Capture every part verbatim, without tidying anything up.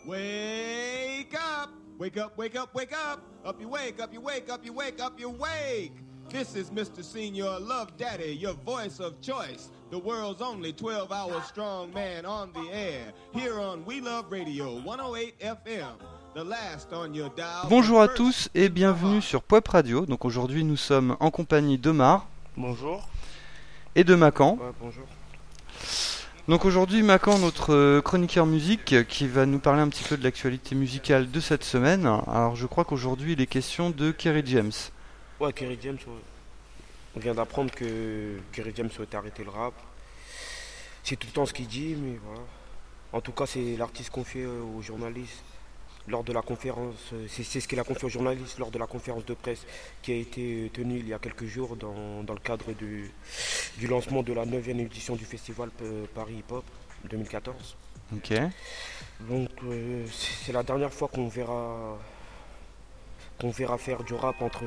Wake up! Wake up, wake up, wake up! Up you wake, up you wake, up you wake, up you wake! This is Mister Senior Love Daddy, your voice of choice. The world's only twelve-hour strong man on the air. Here on We Love Radio one oh eight F M. The last on your dial. Bonjour à tous et bienvenue sur P O E P Radio. Donc aujourd'hui nous sommes en compagnie d'Omar. Bonjour. Et de Macan. Ouais, bonjour. Donc aujourd'hui Macan, notre chroniqueur musique, qui va nous parler un petit peu de l'actualité musicale de cette semaine. Alors je crois qu'aujourd'hui il est question de Kerry James. Ouais, Kerry James, ouais. On vient d'apprendre que Kerry James souhaite arrêter le rap. C'est tout le temps ce qu'il dit, mais voilà. En tout cas, c'est l'artiste confié aux journalistes lors de la conférence. C'est, c'est ce qu'il a confié aux journalistes lors de la conférence de presse qui a été tenue il y a quelques jours dans, dans le cadre du, du lancement de la neuvième édition du festival Paris Hip Hop deux mille quatorze. Ok. Donc, euh, c'est la dernière fois qu'on verra, qu'on verra faire du rap entre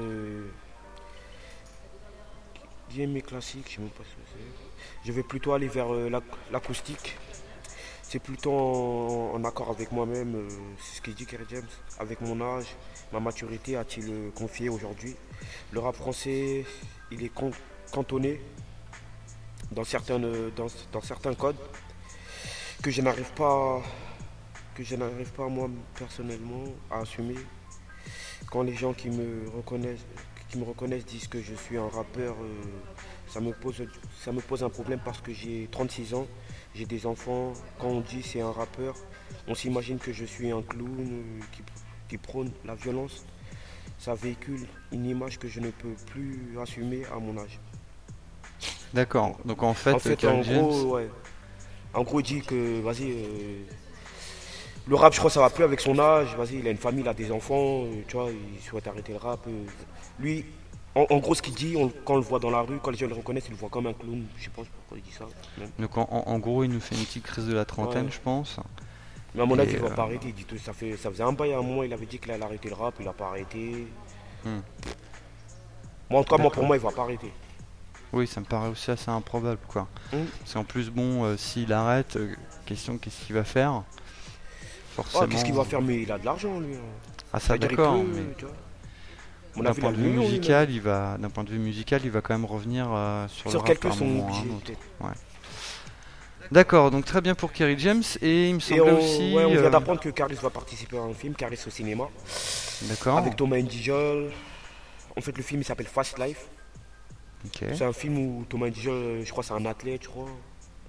D M et classique, je sais même pas ce que c'est. Je vais plutôt aller vers euh, l'acoustique. C'est plutôt en, en accord avec moi-même, euh, c'est ce qu'il dit Kerry James. Avec mon âge, ma maturité, a-t-il euh, confié aujourd'hui. Le rap français, il est con, cantonné dans, certaines, dans, dans certains codes que je n'arrive pas, que je n'arrive pas moi personnellement à assumer. Quand les gens qui me reconnaissent, qui me reconnaissent disent que je suis un rappeur, euh, ça me pose, ça me pose un problème parce que j'ai trente-six ans. J'ai des enfants, quand on dit c'est un rappeur, on s'imagine que je suis un clown euh, qui, qui prône la violence. Ça véhicule une image que je ne peux plus assumer à mon âge. D'accord, donc en fait, en, fait, Kerry en James... gros, ouais. En gros, il dit que, vas-y, euh, le rap, je crois que ça va plus avec son âge. Vas-y, il a une famille, il a des enfants, euh, tu vois, il souhaite arrêter le rap. Euh. Lui, En, en gros, ce qu'il dit, on, quand on le voit dans la rue, quand les gens le reconnaissent, ils le voient comme un clown. Je sais pas pourquoi il dit ça. Même. Donc en, en gros, il nous fait une petite crise de la trentaine, Ouais. je pense. Mais à mon avis, Et il va euh... pas arrêter. Il dit tout, ça, fait, ça faisait un bail à un moment, il avait dit qu'il allait arrêter le rap, il a pas arrêté. Hmm. Moi, en tout cas, moi, D'accord. pour moi, il va pas arrêter. Oui, ça me paraît aussi assez improbable, quoi. Hmm. C'est en plus, bon, euh, s'il arrête, euh, question, qu'est-ce qu'il va faire? Forcément. Oh, qu'est-ce qu'il va faire? Mais il a de l'argent, lui. Ah, ça, C'est-à-dire, d'accord, il peut, mais... tu vois. Mon D'un avis, point il a de le vue million, musical, lui, il va, d'un point de vue musical, il va quand même revenir euh, sur, sur le rap quelques à un sons moment ou à un obligés, autre. peut-être. Ouais. D'accord, donc très bien pour Kerry James. Et il me Et semblait on, aussi. ouais, on vient euh, d'apprendre que Caris va participer à un film, Caris au cinéma, D'accord. avec Thomas Indigel. En fait, le film il s'appelle Fast Life. Ok. C'est un film où Thomas Indigel, je crois, c'est un athlète, je crois.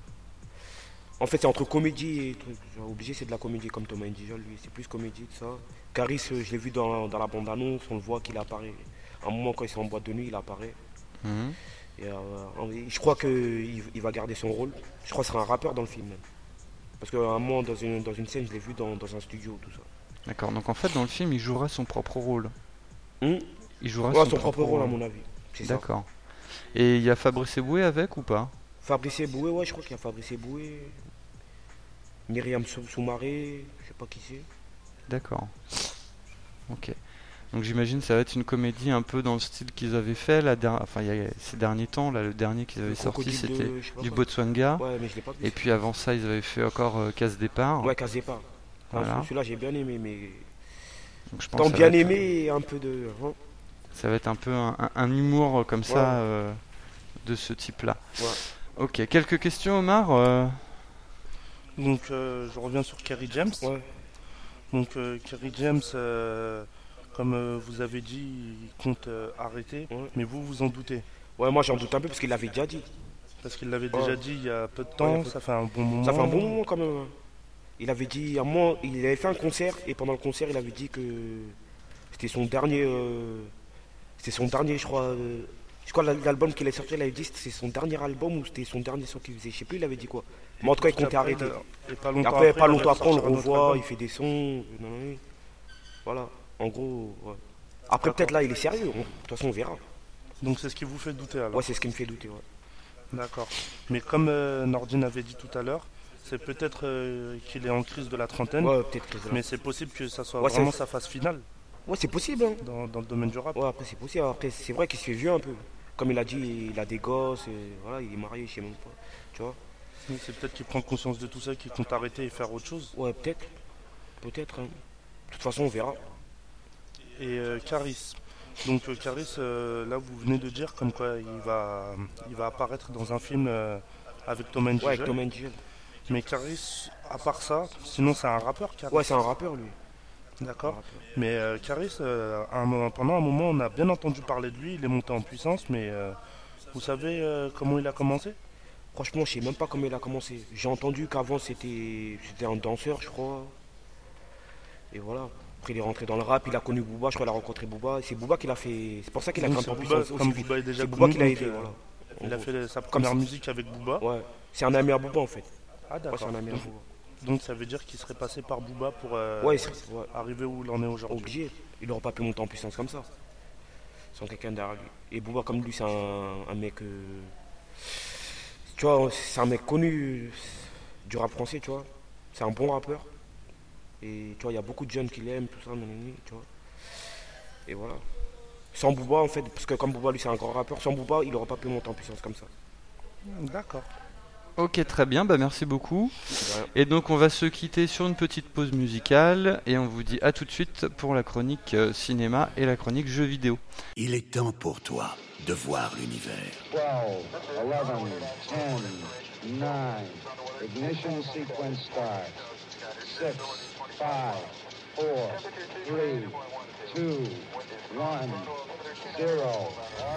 En fait, c'est entre comédie et truc. Genre, obligé, c'est de la comédie comme Thomas Indigel, lui. C'est plus comédie, tout ça. Caris, euh, je l'ai vu dans, dans la bande-annonce, on le voit qu'il apparaît. À un moment, quand il est en boîte de nuit, il apparaît. Mhm. Et, euh, je crois qu'il il va garder son rôle. Je crois que ce sera un rappeur dans le film, même. Parce qu'à un moment, dans une, dans une scène, je l'ai vu dans, dans un studio, tout ça. D'accord, donc en fait, dans le film, il jouera son propre rôle. Hum Il jouera ouais, son, son propre rôle, à mon avis. C'est ça. D'accord. Et il y a Fabrice Eboué avec ou pas? Fabrice Eboué, ouais, je crois qu'il y a Fabrice Eboué. Myriam Sou- Soumaré, je sais pas qui c'est. D'accord. Ok. Donc j'imagine que ça va être une comédie un peu dans le style qu'ils avaient fait la der... enfin, il y a ces derniers temps. Là, le dernier qu'ils avaient Le sorti, Crocodile c'était de- je sais pas du quoi. Botswana. Ouais, mais je l'ai pas vu. Et puis avant ça, ils avaient fait encore euh, Casse Départ. Ouais, Casse-Départ. Enfin, Voilà. celui-là, j'ai bien aimé, mais. Donc je pense Tant que ça bien va être- aimé et un peu de. hein. Ça va être un peu un, un- un humour euh, comme ça, Ouais. euh, de ce type-là. Ouais. Ok, quelques questions, Omar. euh, Donc euh, je reviens sur Kerry James. Ouais. Donc euh, Kerry James, euh, comme euh, vous avez dit, il compte euh, arrêter, Ouais. mais vous vous en doutez. Ouais, moi j'en doute un peu parce qu'il l'avait déjà dit. Parce qu'il l'avait Ouais. déjà dit il y a peu de Ouais, temps, il y a peu- ça fait un bon moment. Ça fait un bon moment quand même. hein. Il avait dit, à un moment, il avait fait un concert et pendant le concert, il avait dit que c'était son dernier. euh, C'était son dernier, je crois. euh, Je crois l'al- l'album qu'il a sorti, il avait dit que c'était son dernier album ou c'était son dernier son qu'il faisait. Je sais plus, il avait dit quoi. Mais en tout cas, il Puis comptait après, arrêter. il a- Et pas Et longtemps après, pas il longtemps va après, on le sortir un autre revoit, album. il fait des sons. euh, non, non, non. Voilà, en gros. Ouais. Après, peut-être là, il est sérieux. on- De toute façon, on verra. Donc c'est ce qui vous fait douter alors. Ouais, c'est ce qui me fait douter. Ouais. D'accord. Mais comme euh, Nordine avait dit tout à l'heure, c'est peut-être euh, qu'il est en crise de la trentaine, Ouais, peut-être que ça. mais c'est possible que ça soit Ouais, vraiment c'est- sa phase finale Ouais, c'est possible. Hein. dans, dans le domaine du rap. Ouais, après, c'est possible. Après, c'est vrai qu'il se fait vieux un peu. Comme il a dit, il a des gosses. Et voilà, il est marié, je sais même pas. Tu vois. Donc, c'est peut-être qu'il prend conscience de tout ça, qu'il compte arrêter et faire autre chose. Ouais, peut-être. Peut-être. Hein. De toute façon, on verra. Et euh, Caris. Donc euh, Caris, euh, là vous venez de dire comme quoi il va, il va apparaître dans un film euh, avec Tom and Ouais, avec Tom and Jerry. Mais Caris, à part ça, sinon c'est un rappeur, Caris. Ouais, c'est un rappeur lui. D'accord. Rappeur. Mais euh, Caris, euh, un, pendant un moment on a bien entendu parler de lui, il est monté en puissance, mais euh, vous savez euh, comment il a commencé? Franchement, je sais même pas comment il a commencé. J'ai entendu qu'avant c'était, c'était un danseur, je crois. Et voilà. Après, il est rentré dans le rap, il a connu Booba, je crois qu'il a rencontré Booba. C'est Booba qui l'a fait. C'est pour ça qu'il a grimpé en puissance. Comme Booba est déjà c'est Booba connu, qui l'a aidé. euh, Voilà. Il a fait sa première Comme musique avec Booba. Ouais. C'est un ami à Booba en fait. Ah d'accord. Ouais, c'est un ami à donc, Booba. donc ça veut dire qu'il serait passé par Booba pour euh, ouais, ouais. arriver où il en est aujourd'hui. Obligé. Il n'aurait pas pu monter en puissance comme ça. Sans quelqu'un derrière lui. Et Booba comme lui, c'est un, un mec. Euh... Tu vois, c'est un mec connu du rap français, tu vois. C'est un bon rappeur. Et tu vois, il y a beaucoup de jeunes qui l'aiment, tout ça, tu vois. Et voilà. Sans Booba, en fait, parce que comme Booba, lui, c'est un grand rappeur, sans Booba, il n'aurait pas pu monter en puissance comme ça. D'accord. Ok, très bien, bah merci beaucoup. Ouais. Et donc, on va se quitter sur une petite pause musicale et on vous dit à tout de suite pour la chronique euh, cinéma et la chronique jeux vidéo. Il est temps pour toi de voir l'univers. twelve, eleven, ten, nine, ignition sequence start. six, five, four, three, two, one, zero.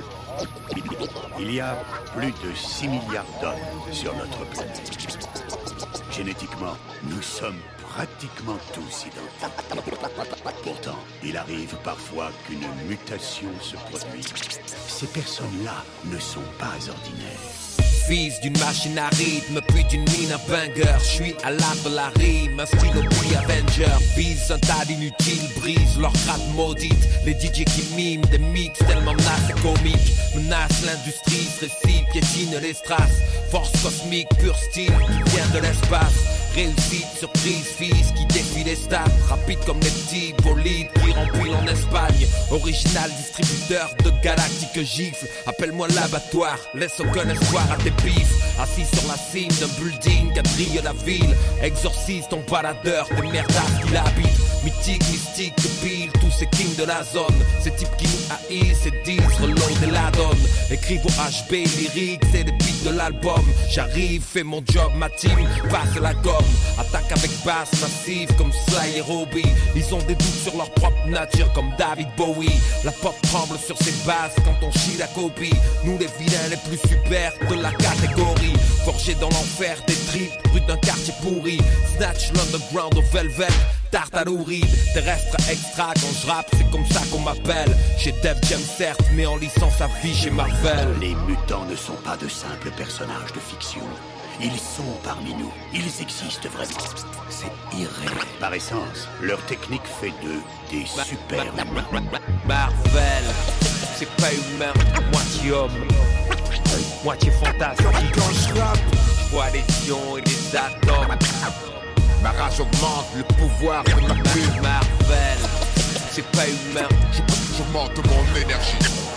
Il y a plus de six milliards d'hommes sur notre planète. Génétiquement, nous sommes pratiquement tous identiques. Pourtant, il arrive parfois qu'une mutation se produise. Ces personnes-là ne sont pas ordinaires. Fils d'une machine à rythme, puis d'une mine à banger. Je suis à l'art de la rime, un stylo puis Avenger. Vise un tas d'inutiles, brise leur crâne maudite. Les D J qui miment des mix tellement menaces et comiques. Menace l'industrie, se récit, piétine les strass. Force cosmique, pur style qui vient de l'espace. Réussite, surprise, fils qui défie les stats. Rapide comme les petits bolides qui remplissent en Espagne. Original distributeur de galactiques gifles. Appelle-moi l'abattoir, laisse aucun espoir à tes pifs. Assis sur la cime d'un building quadrille la ville. Exorcise ton baladeur des merdas qui l'habitent. Mythique, mystique, pile, tous ces kings de la zone. Ces types qui nous haïssent et disent reload et la donne. Écrive au H B lyrique, c'est les beats de l'album. J'arrive, fais mon job, ma team passe la gomme. Attaque avec basse massive comme Sly et Robbie. Ils ont des doutes sur leur propre nature comme David Bowie. La pop tremble sur ses bases quand on chie la copie. Nous les vilains les plus super de la catégorie. Forgés dans l'enfer des tripes, rue d'un quartier pourri. Snatch l'underground au velvet. Tarte à nourrir, terrestre extra. Quand je rappe, c'est comme ça qu'on m'appelle. Chez Def Jam certes, mais en licence à vie chez Marvel. Les mutants ne sont pas de simples personnages de fiction. Ils sont parmi nous. Ils existent vraiment. C'est irréel. Par essence, leur technique fait d'eux des Ma- super ma- humains. ma- ma- Marvel, c'est pas humain, moitié homme, moitié fantastique. Quand je rappe, je vois des ions et des atomes. Ma rage augmente le pouvoir de ma plume. Marvel, c'est pas humain, j'augmente mon énergie.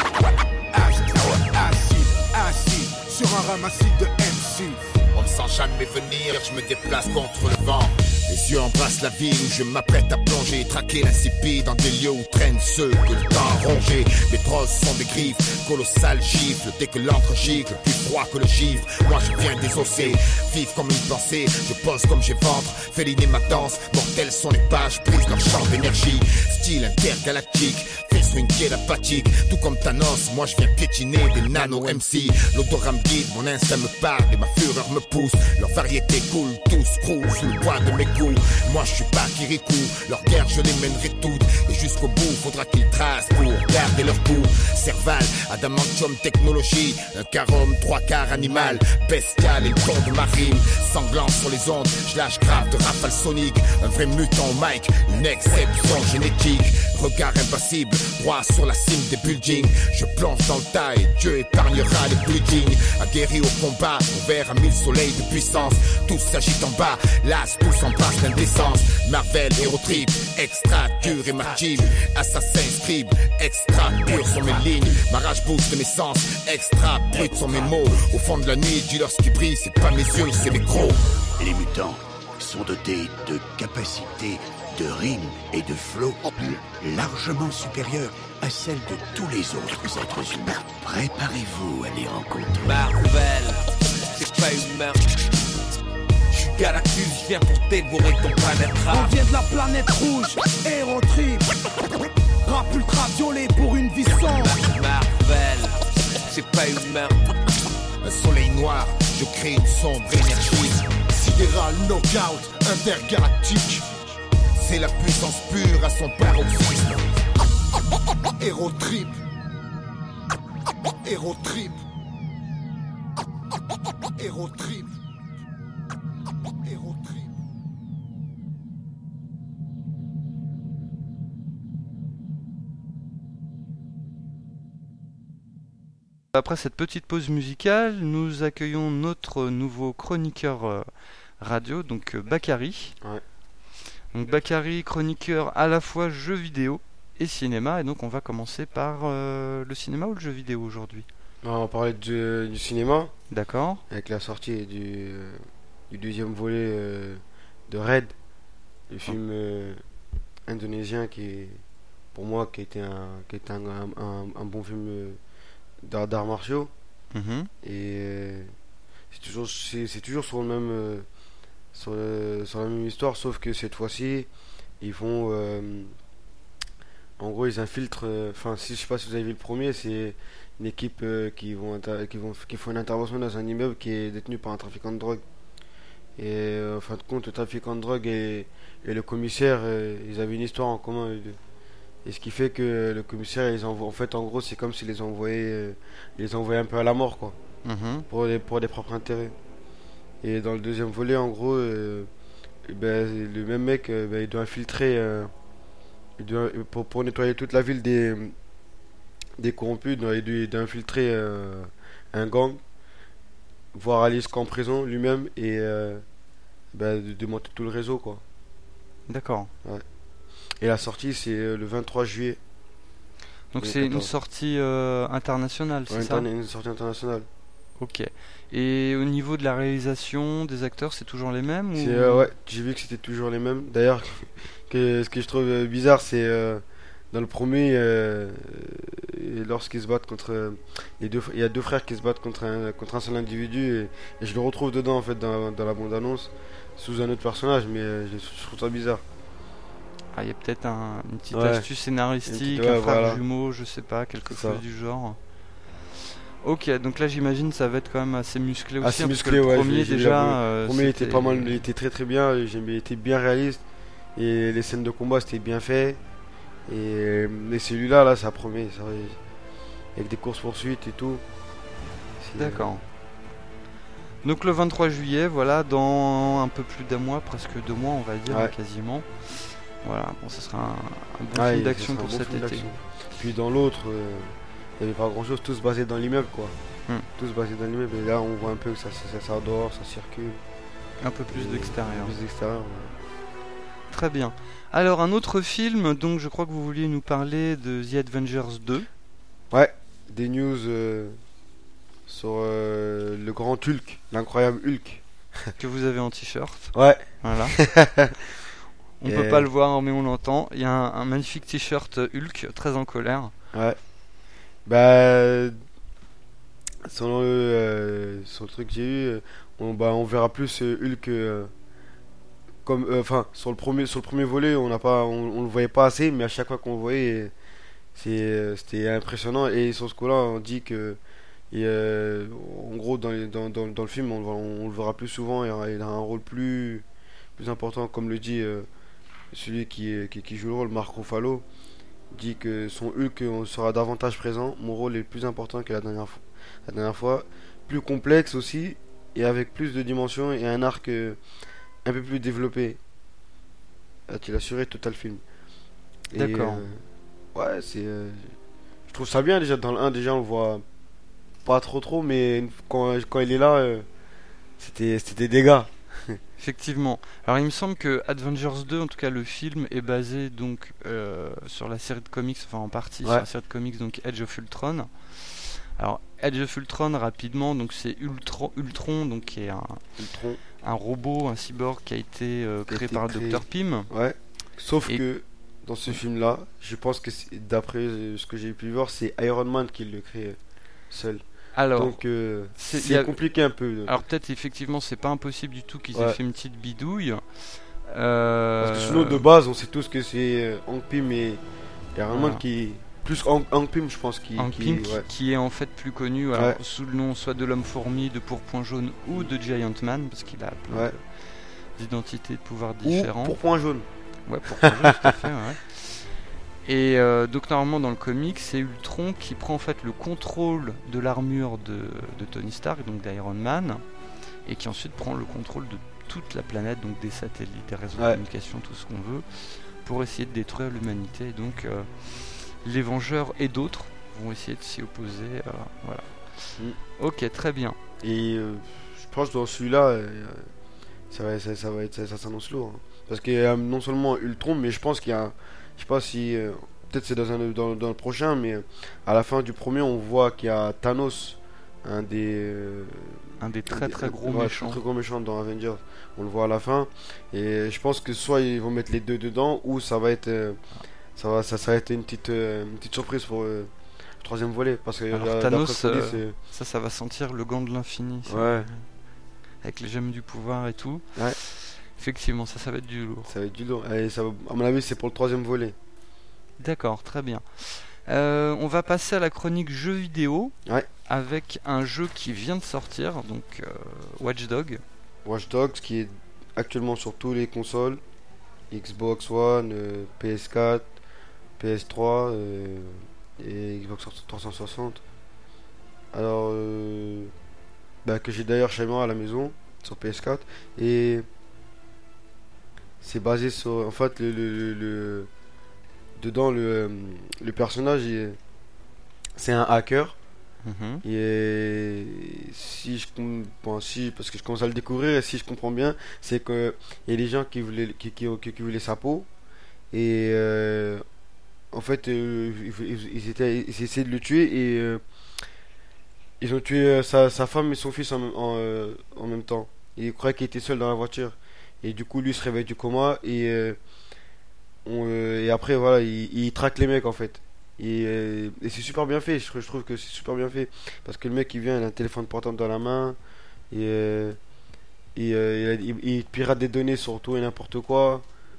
Assis, assis, sur un ramassis de M C. On ne sent jamais venir, je me déplace contre le vent. Les yeux embrassent la ville où je m'apprête à plonger. Traquer l'insipide dans des lieux où traînent ceux que le temps a rongé. Mes trosses sont des griffes, colossales gifles. Dès que l'encre gicle, plus froid que le givre. Moi je viens désosser, vivre comme une pensée. Je pose comme j'ai ventre, féline ma danse. Mortelles sont les pages, prises leur champ d'énergie. Style intergalactique, fait swinguer la fatigue. Tout comme Thanos, moi je viens piétiner des nano M C. L'odorat me guide, mon instinct me parle et ma fureur me pousse. Leur variété coule, tous croulent sous le poids de mes coups. Moi je suis pas Kirikou, leur guerre je les mènerai toutes. Et jusqu'au bout faudra qu'ils tracent pour garder leur coup. Cerval, adamantium technologie. Un carome, trois quarts animal. Bestial et le ton de ma rime. Sanglant sur les ondes, je lâche grave de rafale sonique. Un vrai mutant au mic, une exception génétique. Regard impassible, droit sur la cime des buildings. Je plonge dans le tas et Dieu épargnera les plus dignes. Aguerris au combat, ouvert à mille soleils de puissance. Tous s'agitent en bas, las tous en passe d'indécence. Marvel, héros trip, extra dur et martyr. Assassin scribe, extra pur sur mes lignes. Ma rage booste mes sens, extra brut sur mes mots. Au fond de la nuit, dis-leur ce qui brille, c'est pas mes yeux, c'est mes crocs. Les mutants sont dotés de capacités de rimes et de flots largement supérieure à celle de tous les autres êtres humains. Préparez-vous à les rencontrer. Marvel, c'est pas humain. J'suis Galactus, je viens pour dévorer ton planète rap. On vient de la planète rouge, Hero Trip. Rap ultraviolet pour une vie sombre. Marvel, c'est pas humain. Un soleil noir, je crée une sombre énergie. Sidéral knockout, intergalactique. C'est la puissance pure à son paroxysme. Hero Trip. Hero Trip. Hero Trip. Hero Trip. Après cette petite pause musicale, nous accueillons notre nouveau chroniqueur euh, radio, donc euh, Bakary. Ouais. Donc Bakary, chroniqueur à la fois jeux vidéo et cinéma, et donc on va commencer par euh, le cinéma ou le jeu vidéo aujourd'hui? On va parler du, du cinéma. D'accord. Avec la sortie du, euh, du deuxième volet euh, de Red, le film euh, indonésien qui est, pour moi, qui a été un, qui a été un, un, un, un bon film euh, d'art, d'arts martiaux. Mm-hmm. Et euh, c'est toujours, c'est, c'est toujours sur le même, euh, sur, le, sur la même histoire, sauf que cette fois-ci, ils font, euh, en gros, ils infiltrent. Enfin, euh, si je sais pas si vous avez vu le premier, c'est une équipe euh, qui vont inter- qui vont qui font une intervention dans un immeuble qui est détenu par un trafiquant de drogue. Et euh, en fin de compte, le trafiquant de drogue et, et le commissaire, euh, ils avaient une histoire en commun, les deux. Et ce qui fait que le commissaire, ils envoient, en fait, en gros, c'est comme s'il les envoyait, euh, les envoyait un peu à la mort, quoi, Mm-hmm. pour des pour des propres intérêts. Et dans le deuxième volet, en gros, euh, eh ben, le même mec, euh, ben, il doit infiltrer, euh, il doit, pour pour nettoyer toute la ville des des corrompus, il doit, il doit infiltrer euh, un gang, voir aller jusqu'en prison lui-même et euh, ben, de démonter tout le réseau, quoi. D'accord. Et la sortie, c'est euh, le vingt-trois juillet. Donc deux mille c'est une quatorze. sortie euh, internationale, c'est Ouais, ça? interna- une sortie internationale. Ok. Et au niveau de la réalisation des acteurs, c'est toujours les mêmes ou... C'est, euh, ouais, j'ai vu que c'était toujours les mêmes. D'ailleurs, que, ce que je trouve euh, bizarre, c'est euh, dans le premier, euh, euh, lorsqu'ils se battent contre. euh, les deux, il y a deux frères qui se battent contre un, contre un seul individu, et, et je le retrouve dedans, en fait, dans, dans la bande-annonce, sous un autre personnage, mais euh, je, je trouve ça bizarre. Ah, il y a peut-être un, une petite Ouais. astuce scénaristique, Une petite- ouais, un frère voilà. jumeau, je sais pas, quelque C'est chose ça. du genre. Ok, donc là j'imagine ça va être quand même assez musclé aussi. Assez hein, musclé, parce que ouais, le premier j'ai- j'ai déjà. vu. euh, Le premier était c'était- pas mal, il était très très bien, il il était bien réaliste, et les scènes de combat c'était bien fait. Et, euh, et celui-là, là, ça promet, ça, avec des courses poursuites et tout. C'est- D'accord. Donc le vingt-trois juillet, voilà, dans un peu plus d'un mois, presque deux mois on va dire, Ouais. hein, quasiment. Voilà, bon, ce sera un, un bon Ouais, film ce d'action sera un pour bon cet film été. d'action. Puis dans l'autre, euh, il n'y avait pas grand chose, tous basés dans l'immeuble, quoi. Hmm. Tous basés dans l'immeuble, et là on voit un peu que ça, ça, ça sort dehors, ça circule. Un peu plus Et- d'extérieur. Plus d'extérieur, ouais. Très bien. Alors un autre film, donc je crois que vous vouliez nous parler de The Avengers deux. Ouais, des news euh, sur euh, le grand Hulk, l'incroyable Hulk. Que vous avez en t-shirt. Ouais. Voilà. On Et- peut pas le voir mais on l'entend. Il y a un, un magnifique t-shirt Hulk, très en colère. Ouais. Bah, selon le, euh, sur le truc que j'ai eu, euh, on, bah, on verra plus euh, Hulk euh, comme, euh, enfin, sur le premier, sur le premier volet, on n'a pas, on, on le voyait pas assez, mais à chaque fois qu'on le voyait, euh, c'est, euh, c'était impressionnant. Et sur ce coup-là, on dit que, et, euh, en gros, dans, les- dans, dans, dans le film, on, le voit- on le verra plus souvent. Il aura, il aura un rôle plus, plus important, comme le dit euh, celui qui, qui, qui joue le rôle, Mark Ruffalo. Dit que son Hulk on sera davantage présent. Mon rôle est plus important que la dernière fois. La dernière fois, plus complexe aussi, et avec plus de dimensions et un arc euh, un peu plus développé. A-t-il assuré Total Film. Et, D'accord. euh, ouais, c'est. euh, je trouve ça bien déjà. Dans le un, déjà, on le voit pas trop trop, mais quand, quand il est là, euh, c'était, c'était des dégâts. Effectivement. Alors il me semble que Avengers deux, en tout cas le film, est basé donc euh, sur la série de comics, enfin en partie sur Ouais. la série de comics, donc Age of Ultron. Alors Age of Ultron, rapidement, donc c'est Ultron, Ultron, donc qui est un, Ultron. un robot, un cyborg qui a été euh, Qui a créé été par le créé. docteur Pym. Ouais. Sauf Et- que dans ce film-là, je pense que c'est- d'après euh, ce que j'ai pu voir, c'est Iron Man qui le crée euh, seul. Alors, Donc euh, c'est- c'est y a- compliqué un peu. alors peut-être effectivement c'est pas impossible du tout qu'ils aient Ouais. fait une petite bidouille. Euh, Parce que sinon, de base, on sait tous que c'est euh, Hank Pym et Iron Man Voilà. qui. Plus Hank, Hank Pym, je pense, qui. Hank qui- Pym, qui, ouais. qui est en fait plus connu alors, Ouais. sous le nom soit de l'homme fourmi, de Pourpoint jaune ou de Giant Man, parce qu'il a plein Ouais. de- d'identités de pouvoirs Ou différents. pour point jaune. Ouais, Pourpoint jaune, tout à fait, ouais. Et euh, donc normalement dans le comic, c'est Ultron qui prend en fait le contrôle de l'armure de, de Tony Stark, donc d'Iron Man, et qui ensuite prend le contrôle de toute la planète, donc des satellites, des réseaux de Ouais. communication, tout ce qu'on veut, pour essayer de détruire l'humanité. Et donc euh, les Vengeurs et d'autres vont essayer de s'y opposer. euh, voilà. Mm. Ok, très bien. Et euh, je pense que dans celui-là, euh, ça va, ça, ça va être, ça, ça s'annonce lourd. hein. Parce qu'il y a non seulement Ultron, mais je pense qu'il y a, je sais pas si, euh, peut-être c'est dans, un, dans, dans le prochain, mais euh, à la fin du premier, on voit qu'il y a Thanos, un des, euh, Un des très très gros ouais, méchants. très gros méchants dans Avengers. On le voit à la fin. Et je pense que soit ils vont mettre les deux dedans, ou ça va être, euh, ça va, ça, ça va être une petite, euh, une petite surprise pour euh, le troisième volet. Parce que Alors, euh, Thanos, d'après ce qu'on dit, euh, c'est- Ça, ça va sentir le gant de l'infini. ça. ouais, Avec les gemmes du pouvoir et tout. Ouais. Effectivement, ça, ça va être du lourd. ça va être du lourd. Et ça va, à mon avis, c'est pour le troisième volet. D'accord, très bien. Euh, on va passer à la chronique jeux vidéo. Ouais. Avec un jeu qui vient de sortir, donc euh, Watch Dogs. Watch Dogs qui est actuellement sur tous les consoles, Xbox One, euh, P S quatre, P S trois euh, et Xbox trois cent soixante. Alors euh, bah, que j'ai d'ailleurs chez moi à la maison sur P S quatre, et c'est basé sur en fait le, le, le- le- dedans le, euh, le personnage il- c'est un hacker. Mhm. Et si je com- bon, si parce que je commence à le découvrir, et si je comprends bien, c'est que il y a des gens qui voulaient qui, qui, qui- qui voulaient sa peau, et euh, en fait euh, ils, ils- ils étaient ils essayaient de le tuer, et euh, ils ont tué euh, sa, sa femme et son fils en, même- en, euh, en même temps. Ils croyaient qu'il était seul dans la voiture, et du coup lui se réveille du coma, et euh, on, euh, et après voilà il, il traque les mecs en fait. Et, euh, et c'est super bien fait, je, trouve- je trouve que c'est super bien fait. Parce que le mec il vient, il a un téléphone portable dans la main, et, euh, et euh, il, a- il- il pirate des données sur tout et n'importe quoi.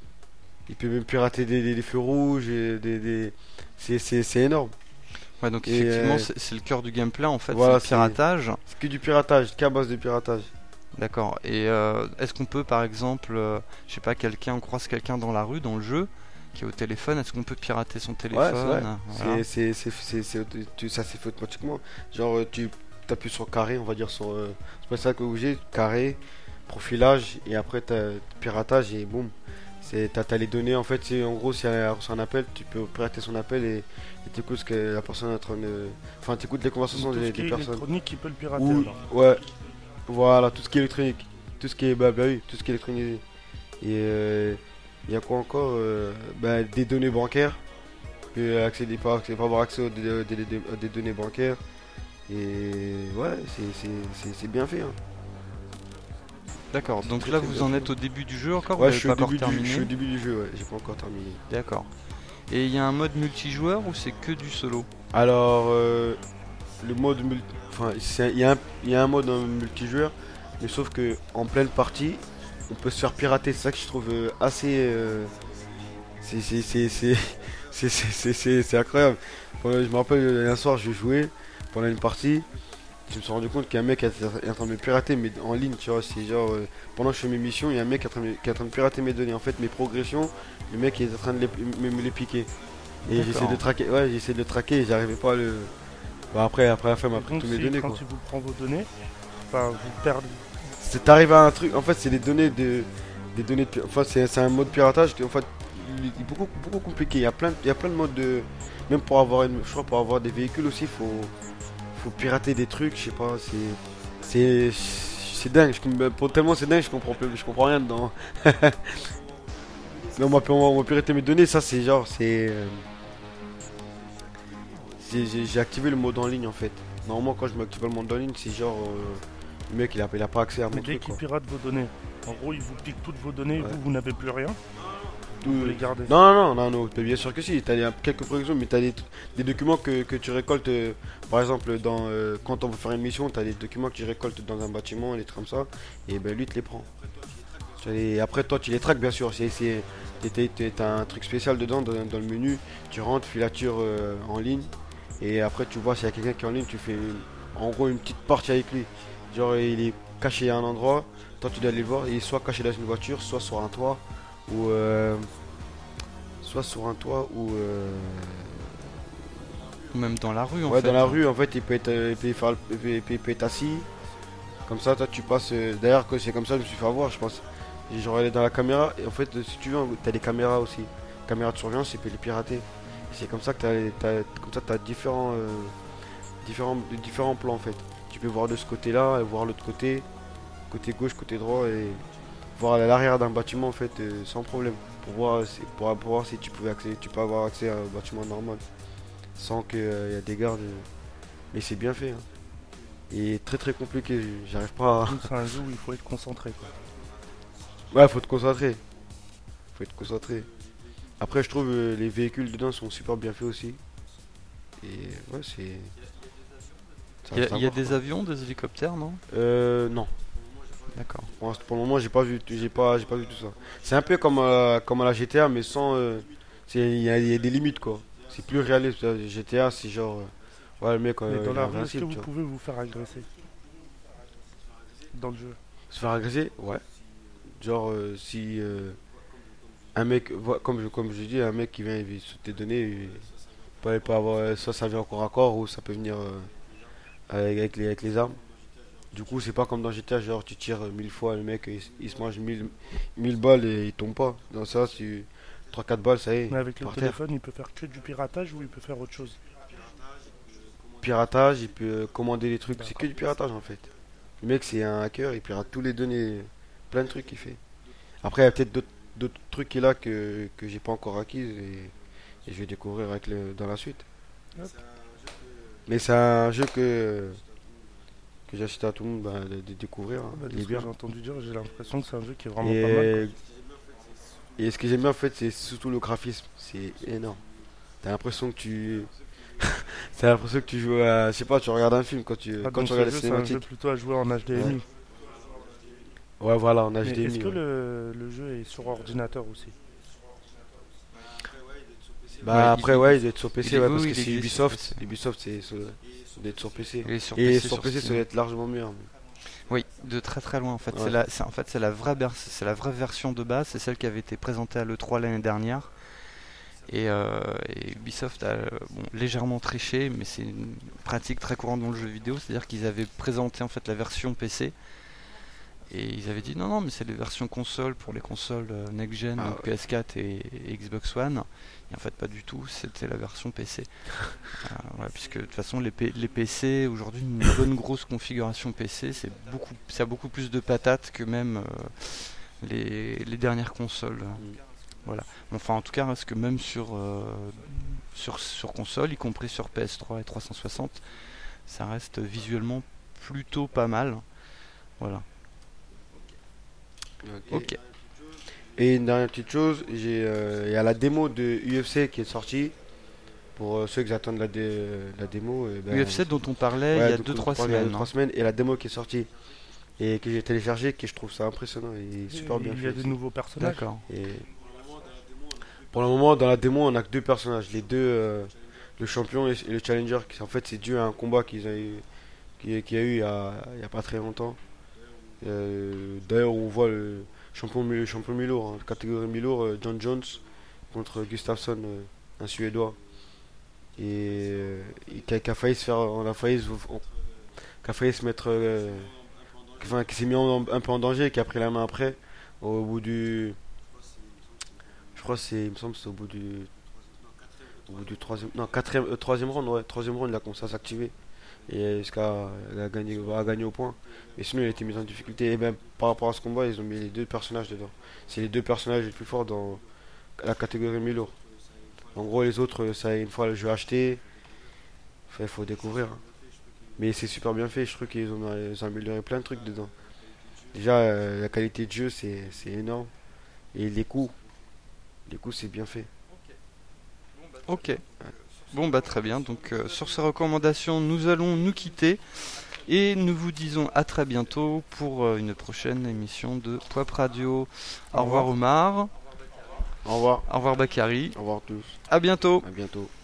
Il peut même pirater des, des- des feux rouges, et des, des... C'est, c'est, c'est énorme. Ouais, donc Et, effectivement, euh, c'est c'est le cœur du gameplay en fait, voilà, c'est le piratage. C'est que du piratage, qu'à base de piratage. D'accord. Et euh, est-ce qu'on peut par exemple, euh, je sais pas, quelqu'un, on croise quelqu'un dans la rue, dans le jeu, qui est au téléphone, est-ce qu'on peut pirater son Ouais, téléphone? c'est vrai. Voilà. C'est, c'est, c'est, c'est, c'est- tu- ça s'est fait automatiquement. Genre euh, tu appuies sur carré, on va dire sur. euh, c'est pas ça que j'ai, carré, profilage, et après t'as piratage, et boum. C'est, t'as, t'as les données, en fait, c'est, en gros, si elle reçoit un appel, tu peux pirater son appel, et et t'écoutes ce que la personne est en train de. Enfin, t'écoutes les conversations Tout des, ce qui des est personnes. électronique qui peut le pirater. Ou- alors. ouais, voilà, tout ce qui est électronique, tout ce qui est, bah, bah oui, tout ce qui est électronisé. Et il y a quoi encore euh, bah, des données bancaires, que accéder pas, accéder, pas avoir accès aux, des, des- des- à des données bancaires. Et ouais, c'est, c'est, c'est, c'est bien fait. Hein. D'accord. C'est Donc très, là, très vous bien en fait. êtes au début du jeu encore? Ouais, Vous je suis, n'avez au pas début encore du, je suis au terminé? début du jeu, ouais, j'ai pas encore terminé. D'accord. Et il y a un mode multijoueur ou c'est que du solo? Alors, euh, le mode multi... Enfin, c'est- il y, a un- il y a un mode en multijoueur, mais sauf que en pleine partie, on peut se faire pirater. C'est ça que je trouve euh, assez... euh, c'est, c'est, c'est, c'est, c'est, c'est, c'est, c'est- c'est incroyable. Pendant- je me rappelle, euh, un soir, je jouais pendant une partie. Je me suis rendu compte qu'il y a un mec qui est en train de me pirater, mais en ligne, tu vois. C'est genre, euh, pendant que je fais mes missions, il y a un mec qui est, en train de, qui est en train de pirater mes données. En fait, mes progressions, le mec est en train de les- me, me les piquer. Et D'accord. j'essaie de traquer, ouais, j'essaie de le traquer, et j'arrivais pas à le. Bah après, après la fin, m'a pris Donc toutes mes si, données, quand quoi. il vous prend vos données, enfin, vous perdez. C'est arrivé à un truc, en fait, c'est des données de. Des données de. pi- Enfin, c'est c'est un mode piratage qui, en fait, il est beaucoup, beaucoup compliqué. Il y a plein, il y a plein de modes de. Même pour avoir une. Je crois pour avoir des véhicules aussi, faut. Faut pirater des trucs, je sais pas, c'est. C'est. C'est dingue, je, com- pour tellement c'est dingue, je comprends plus, je comprends rien dedans. Mais on m'a on m'a piraté mes données, ça c'est genre, c'est. euh, c'est- J'ai j'ai activé le mode en ligne en fait. Normalement, quand je m'active le mode en ligne, c'est genre. euh, le mec il a, il a pas accès à mon Mais dès truc. qu'il Quoi. pirate vos données, en gros, il vous pique toutes vos données, Ouais. vous, vous n'avez plus rien. tout- Vous les gardez. Non, non, non, non, non, bien sûr que si. T'as des- quelques productions, mais t'as des, des documents que, que tu récoltes. euh, par exemple, dans, euh, quand on veut faire une mission, t'as des documents que tu récoltes dans un bâtiment, des trucs comme ça. Et ben lui, il te les prend. Tu vois, et après, toi, tu les traques, bien sûr. C'est, c'est, t'es- t'es- t'es- t'as un truc spécial dedans, dans, dans le menu. Tu rentres, filature euh, en ligne. Et après, tu vois s'il y a quelqu'un qui est en ligne, tu fais une- en gros une petite partie avec lui. Genre, il est caché à un endroit. Toi, tu dois aller le voir. Il est soit caché dans une voiture, soit sur un toit. Ou. euh, soit sur un toit ou. euh, Ou même dans la rue en ouais, fait. dans la rue, en fait, il peut être, euh, il peut faire le- il peut- il peut- il peut être assis. Comme ça, toi, tu passes. euh, D'ailleurs, que c'est comme ça, je me suis fait avoir, je pense. Et genre, aller dans la caméra. Et en fait, euh, si tu veux, t'as des caméras aussi. Caméras de surveillance, tu peux les pirater. Et c'est comme ça que t'as, les- t'as, comme ça, t'as différents, euh, différents, différents plans en fait. Tu peux voir de ce côté-là et voir l'autre côté, côté gauche, côté droit et voir à l'arrière d'un bâtiment en fait euh, sans problème. Pour voir, si- pour, pour voir si tu pouvais accéder, tu peux avoir accès à un bâtiment normal sans qu'il y a des gardes. euh. Mais c'est bien fait. Hein. Et très très compliqué. J'arrive pas à. Donc, c'est un jeu où il faut être concentré, quoi. Ouais, faut te concentrer. Faut être concentré. Après, je trouve euh, les véhicules dedans sont super bien faits aussi. Et ouais, c'est. ça Il y a, reste à il y a voir, des quoi. avions, des hélicoptères, non? Euh, non. D'accord. Pour, l'instant- pour le moment, j'ai pas vu, j'ai pas, j'ai pas vu tout ça. C'est un peu comme à, comme à la G T A, mais sans. euh, c'est- Il y, a il y a des limites quoi. C'est plus réaliste. La G T A, c'est genre. euh, ouais, le mec. Mais euh, dans il est la rue, est-ce que invincible, vous tu vois. pouvez vous faire agresser dans le jeu? Se faire agresser, ouais. Genre, euh, si euh, un mec, voi- comme je, comme je dis, un mec qui vient il se te donner, il peut, il peut avoir, soit ça vient au corps à corps ou ça peut venir euh, avec, avec les, avec les armes. Du coup, c'est pas comme dans G T A, genre tu tires mille fois, le mec il, s- il se mange mille, mille balles et il tombe pas. Dans ça, si trois quatre balles, ça y est. Mais avec le par terre. téléphone, il peut faire que du piratage ou il peut faire autre chose? Piratage, il peut euh, commander des trucs, c'est que D'accord. du piratage en fait. Le mec, c'est un hacker, il pirate tous les données, plein de trucs qu'il fait. Après, il y a peut-être d'autres d'autres trucs qu'il a que, que j'ai pas encore acquis et, et je vais découvrir avec le, dans la suite. Hop. Mais c'est un jeu que, que j'ai acheté à tout le monde bah, de, de découvrir. hein. Bah, de Il est ce que bien. j'ai entendu dire, j'ai l'impression que c'est un jeu qui est vraiment Et, pas mal. et ce que j'aime bien en fait, c'est surtout le graphisme. C'est énorme. T'as l'impression que tu. T'as l'impression que tu joues à. Je sais pas, tu regardes un film quand tu, Ah, quand donc tu ce regardes jeu, les c'est un jeu cinématiques. plutôt à jouer en H D M I. Ouais. Ouais, voilà, en Mais H D M I. est-ce que ouais. le, le jeu est sur ordinateur aussi? Bah Ouais, après il- ouais il doit être sur P il C est- ouais, oui, parce oui, que il c'est existe sur Ubisoft. P C. Ubisoft c'est sur- ça doit être sur P C. Il est sur Et P C, sur sur P C ça Steam. doit être largement mieux. hein. Oui, de très très loin en fait. Ouais. C'est la, c'est, en fait, c'est la vraie, ber- c'est la vraie version de base, c'est celle qui avait été présentée à l'E trois l'année dernière. Et, euh, et Ubisoft a euh, bon, légèrement triché, mais c'est une pratique très courante dans le jeu vidéo, c'est-à-dire qu'ils avaient présenté en fait la version P C. Et ils avaient dit non, non, mais c'est les versions console pour les consoles euh, next-gen, Ah donc ouais. P S quatre et, et Xbox One. Et en fait, pas du tout, c'était la version P C. Euh, ouais, puisque de toute façon, les, P- les P C, aujourd'hui, une bonne grosse configuration P C, c'est beaucoup, ça a beaucoup plus de patates que même euh, les, les dernières consoles. Voilà. Enfin, en tout cas, reste que même sur, euh, sur, sur console, y compris sur P S trois et trois cent soixante, ça reste visuellement plutôt pas mal. Voilà. Ok. Et une dernière petite chose, j'ai euh, il y a la démo de U F C qui est sortie. Pour euh, ceux qui attendent la, dé- la démo. euh, ben, U F C dont on parlait ouais, il y a donc deux on trois parlait il y a semaines. deux, trois hein. semaines et la démo qui est sortie et que j'ai téléchargé, que je trouve ça impressionnant et super bien Il y fait. a des aussi. nouveaux personnages. D'accord. Et pour le moment, dans la démo, on a que deux personnages. Les deux, euh, le champion et, et le challenger. Qui, en fait, c'est dû à un combat qu'ils a eu, qui, qui a eu il y a, il y a pas très longtemps. Euh, D'ailleurs, on voit le champion, le champion mi-lourd, hein, catégorie mi-lourd, euh, John Jones contre Gustafsson, euh, un Suédois. Et, euh, et qui, a, qui a failli se faire, on a failli, se- on- qui a failli se mettre, euh, enfin, qui s'est mis en- un peu en danger, qui a pris la main après, au bout du. Je crois que c'est, il me semble que c'est au bout du, au bout du troisième, non quatrième, euh, troisième round, ouais, troisième round, il a commencé à s'activer et jusqu'à il a gagné, a gagné au point. Mais sinon, il a été mis en difficulté. Et même par rapport à ce combat, ils ont mis les deux personnages dedans. C'est les deux personnages les plus forts dans la catégorie mi-lourd. En gros, les autres, ça, une fois le jeu acheté, il faut découvrir. hein. Mais c'est super bien fait. Je trouve qu'ils ont, ils ont amélioré plein de trucs dedans. Déjà, euh, la qualité de jeu, c'est c'est énorme. Et les coups. Du coup, c'est bien fait. Ok. Bon bah très bien. Donc euh, sur ces recommandations, nous allons nous quitter et nous vous disons à très bientôt pour euh, une prochaine émission de Pop Radio. Au, Au revoir Omar. Au revoir. Au revoir Bakary. Au revoir tous. À bientôt. À bientôt.